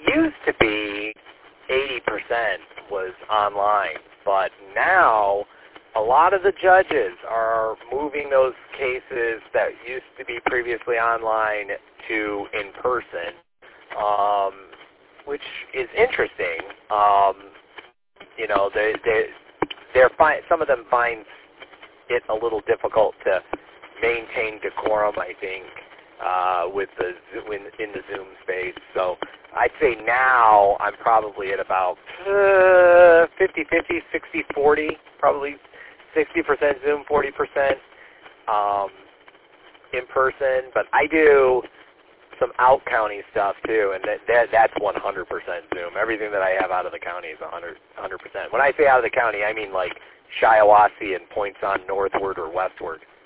used to be 80% was online, but now a lot of the judges are moving those cases that used to be previously online to in person, which is interesting. You know, some of them find it a little difficult to maintain decorum, I think, in the Zoom space. So I'd say now I'm probably at about 50-50, 60-40, probably 60% Zoom, 40% in person. But I do some out-county stuff too, and that's 100% Zoom. Everything that I have out of the county is 100%. When I say out of the county, I mean like Shiawassee and points on northward or westward.